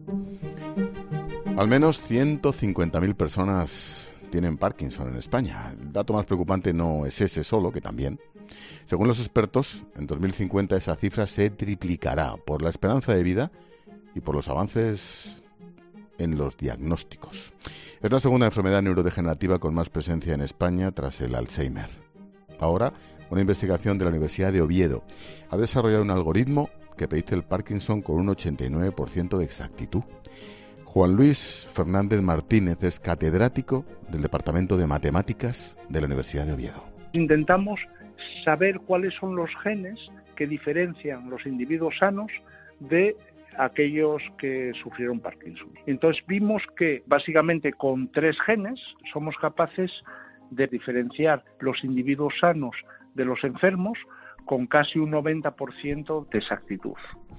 Al menos 150.000 personas tienen Parkinson en España. El dato más preocupante no es ese solo, que también. Según los expertos, en 2050 esa cifra se triplicará por la esperanza de vida y por los avances en los diagnósticos. Es la segunda enfermedad neurodegenerativa con más presencia en España tras el Alzheimer. Ahora, una investigación de la Universidad de Oviedo ha desarrollado un algoritmo que predice el Parkinson con un 89% de exactitud. Juan Luis Fernández Martínez es catedrático del Departamento de Matemáticas de la Universidad de Oviedo. Intentamos saber cuáles son los genes que diferencian los individuos sanos de aquellos que sufrieron Parkinson. Entonces vimos que básicamente con 3 genes somos capaces de diferenciar los individuos sanos de los enfermos con casi un 90% de exactitud.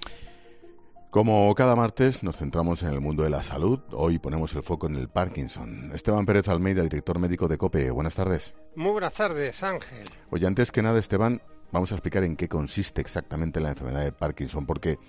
Como cada martes nos centramos en el mundo de la salud, hoy ponemos el foco en el Parkinson. Esteban Pérez Almeida, director médico de COPE. Buenas tardes. Muy buenas tardes, Ángel. Oye, antes que nada, Esteban, vamos a explicar en qué consiste exactamente la enfermedad de Parkinson, porque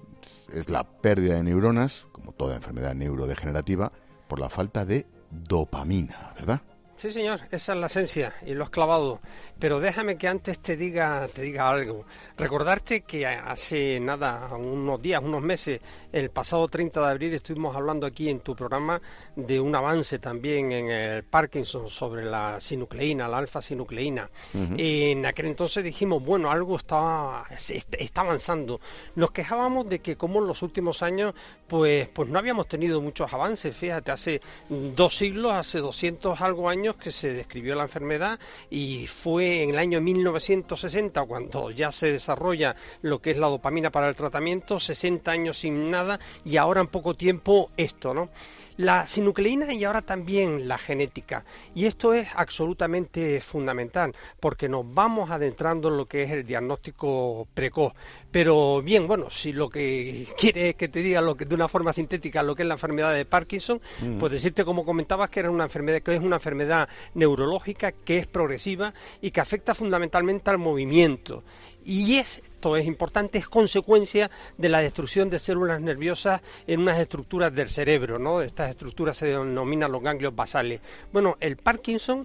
es la pérdida de neuronas, como toda enfermedad neurodegenerativa, por la falta de dopamina, ¿verdad? Sí, señor, esa es la esencia y lo has clavado. Pero déjame que antes te diga algo. Recordarte que hace nada, unos días, unos meses, el pasado 30 de abril estuvimos hablando aquí en tu programa de un avance también en el Parkinson sobre la sinucleína, la alfa-sinucleína. En aquel entonces dijimos, bueno, algo está avanzando. Nos quejábamos de que como en los últimos años, pues no habíamos tenido muchos avances. Fíjate, hace 2 siglos, hace 200 algo años, que se describió la enfermedad y fue en el año 1960 cuando ya se desarrolla lo que es la dopamina para el tratamiento, 60 años sin nada y ahora en poco tiempo esto, ¿no? La sinucleína y ahora también la genética. Y esto es absolutamente fundamental porque nos vamos adentrando en lo que es el diagnóstico precoz. Pero bien, bueno, si lo que quiere es que te diga de una forma sintética lo que es la enfermedad de Parkinson, pues decirte, como comentabas, que era una enfermedad que es una enfermedad neurológica que es progresiva y que afecta fundamentalmente al movimiento. Y esto es importante, es consecuencia de la destrucción de células nerviosas en unas estructuras del cerebro, ¿no? Estas estructuras se denominan los ganglios basales. Bueno, el Parkinson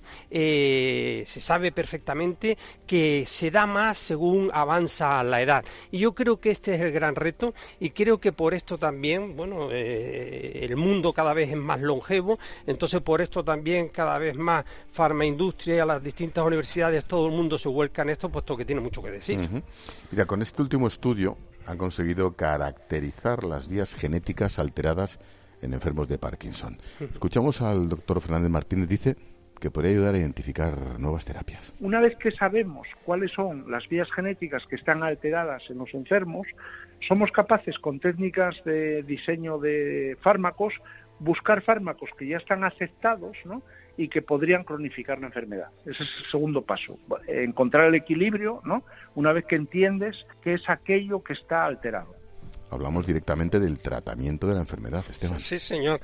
se sabe perfectamente que se da más según avanza la edad. Y yo creo que este es el gran reto y creo que por esto también, bueno, el mundo cada vez es más longevo, entonces por esto también cada vez más farmaindustria, las distintas universidades, todo el mundo se vuelca en esto, puesto que tiene mucho que decir. Mira, con este último estudio han conseguido caracterizar las vías genéticas alteradas en enfermos de Parkinson. Escuchamos al doctor Fernández Martínez, dice que podría ayudar a identificar nuevas terapias. Una vez que sabemos cuáles son las vías genéticas que están alteradas en los enfermos, somos capaces con técnicas de diseño de fármacos buscar fármacos que ya están aceptados, ¿no?, y que podrían cronificar la enfermedad. Ese es el segundo paso, encontrar el equilibrio, ¿no?, una vez que entiendes qué es aquello que está alterado. Hablamos directamente del tratamiento de la enfermedad, Esteban. Sí, señor,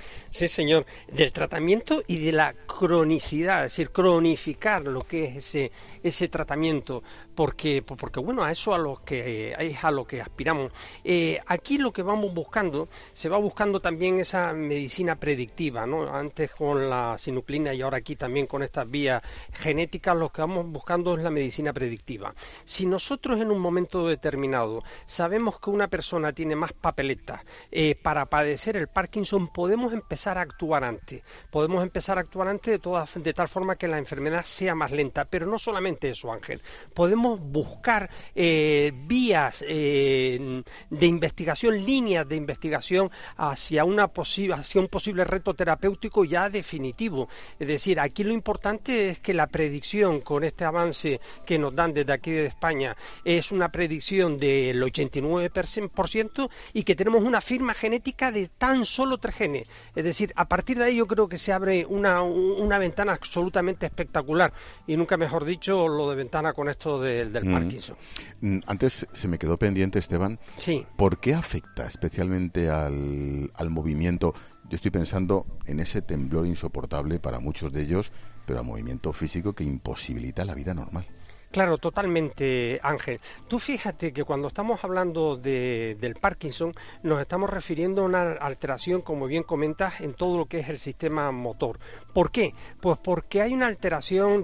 del tratamiento y de la cronicidad, es decir, cronificar lo que es ese tratamiento, porque bueno, a eso es a lo que aspiramos. Aquí lo que vamos buscando, se va buscando también esa medicina predictiva, ¿no? Antes con la sinucleína y ahora aquí también con estas vías genéticas, lo que vamos buscando es la medicina predictiva. Si nosotros en un momento determinado sabemos que una persona tiene más papeletas para padecer el Parkinson, podemos empezar a actuar antes. De tal forma que la enfermedad sea más lenta. Pero no solamente eso, Ángel. Podemos buscar vías de investigación, líneas de investigación hacia un posible reto terapéutico ya definitivo. Es decir, aquí lo importante es que la predicción con este avance que nos dan desde aquí de España es una predicción del 89%, y que tenemos una firma genética de tan solo 3 genes. Es decir, a partir de ahí yo creo que se abre una ventana absolutamente espectacular, y nunca mejor dicho lo de ventana con esto del Parkinson. Antes se me quedó pendiente, Esteban, sí. ¿Por qué afecta especialmente al movimiento? Yo estoy pensando en ese temblor insoportable para muchos de ellos, pero al movimiento físico que imposibilita la vida normal. Claro, totalmente, Ángel. Tú fíjate que cuando estamos hablando del Parkinson nos estamos refiriendo a una alteración, como bien comentas, en todo lo que es el sistema motor. ¿Por qué? Pues porque hay una alteración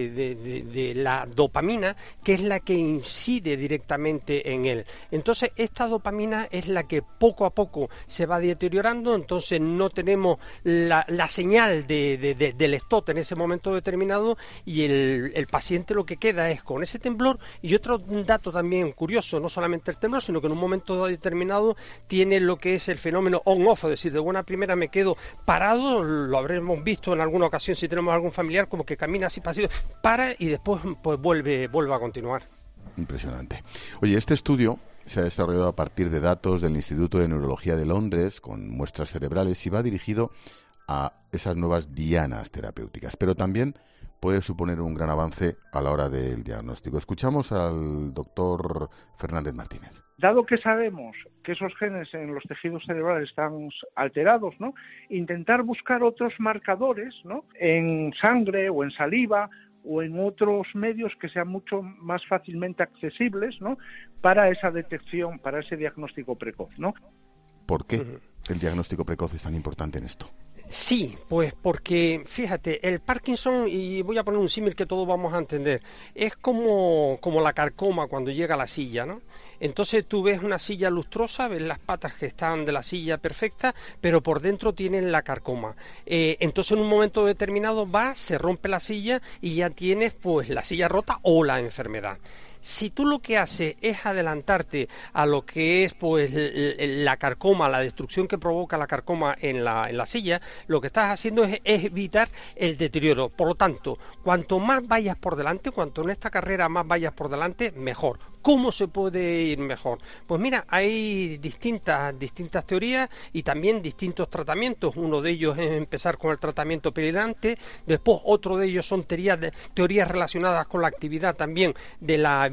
de la dopamina, que es la que incide directamente en él. Entonces, esta dopamina es la que poco a poco se va deteriorando, entonces no tenemos la señal del stop en ese momento determinado, y el paciente lo que queda es con ese temblor. Y otro dato también curioso, no solamente el temblor, sino que en un momento determinado tiene lo que es el fenómeno on-off, es decir, de buena primera me quedo parado, lo habremos visto en alguna ocasión si tenemos algún familiar, como que camina así pasivo, para y después pues vuelve a continuar. Impresionante. Oye, este estudio se ha desarrollado a partir de datos del Instituto de Neurología de Londres con muestras cerebrales y va dirigido a esas nuevas dianas terapéuticas, pero también puede suponer un gran avance a la hora del diagnóstico. Escuchamos al doctor Fernández Martínez. Dado que sabemos que esos genes en los tejidos cerebrales están alterados, ¿no?, intentar buscar otros marcadores, ¿no?, en sangre o en saliva o en otros medios que sean mucho más fácilmente accesibles, ¿no?, para esa detección, para ese diagnóstico precoz, ¿no? ¿Por qué el diagnóstico precoz es tan importante en esto? Sí, pues porque, fíjate, el Parkinson, y voy a poner un símil que todos vamos a entender, es como la carcoma cuando llega a la silla, ¿no? Entonces tú ves una silla lustrosa, ves las patas que están de la silla perfectas, pero por dentro tienen la carcoma. Entonces en un momento determinado se rompe la silla y ya tienes pues la silla rota o la enfermedad. Si tú lo que haces es adelantarte a lo que es pues la carcoma, la destrucción que provoca la carcoma en la silla, lo que estás haciendo es evitar el deterioro. Por lo tanto, cuanto más vayas por delante, cuanto en esta carrera más vayas por delante, mejor. ¿Cómo se puede ir mejor? Pues mira, hay distintas teorías y también distintos tratamientos. Uno de ellos es empezar con el tratamiento perinante, después otro de ellos son teorías relacionadas con la actividad también de la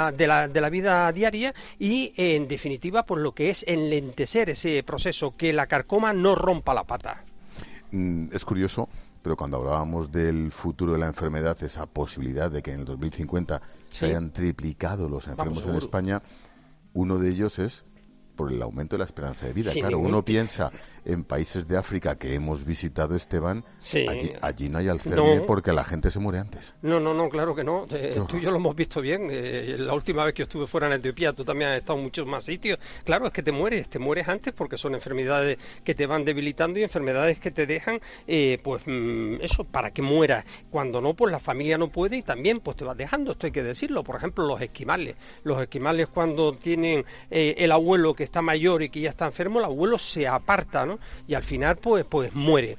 vida diaria y en definitiva pues lo que es enlentecer ese proceso, que la carcoma no rompa la pata. Es curioso, pero cuando hablábamos del futuro de la enfermedad, esa posibilidad de que en el 2050 se hayan triplicado los enfermos en España, uno de ellos es por el aumento de la esperanza de vida. Claro, uno piensa en países de África que hemos visitado, Esteban, allí no hay Alzheimer porque la gente se muere antes. No, claro que no. Tú y yo lo hemos visto bien. La última vez que estuve fuera en Etiopía, tú también has estado en muchos más sitios. Claro, es que te mueres antes porque son enfermedades que te van debilitando y enfermedades que te dejan, eso, para que mueras. Cuando no, pues la familia no puede y también pues te vas dejando, esto hay que decirlo. Por ejemplo, los esquimales. Los esquimales cuando tienen el abuelo que está mayor y que ya está enfermo, el abuelo se aparta, ¿no? Y al final pues muere.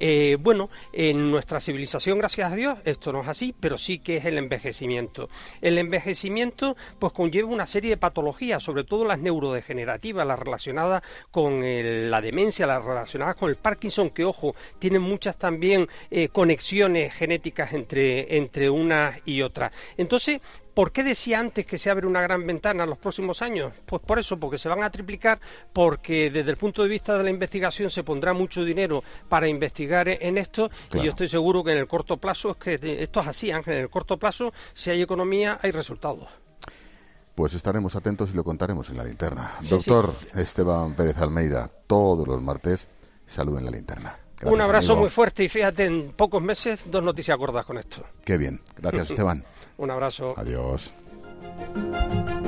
En nuestra civilización, gracias a Dios, esto no es así, pero sí que es el envejecimiento. El envejecimiento pues conlleva una serie de patologías, sobre todo las neurodegenerativas, las relacionadas con la demencia, las relacionadas con el Parkinson, que ojo, tienen muchas también conexiones genéticas entre unas y otras. Entonces, ¿por qué decía antes que se abre una gran ventana en los próximos años? Pues por eso, porque se van a triplicar, porque desde el punto de vista de la investigación se pondrá mucho dinero para investigar en esto, claro. Y yo estoy seguro que en el corto plazo, es que esto es así, Ángel, en el corto plazo, si hay economía, hay resultados. Pues estaremos atentos y lo contaremos en La Linterna. Doctor Esteban Pérez Almeida, todos los martes, salud en La Linterna. Gracias, un abrazo amigo. Muy fuerte y fíjate, en pocos meses, 2 noticias gordas con esto. Qué bien. Gracias, Esteban. Un abrazo. Adiós.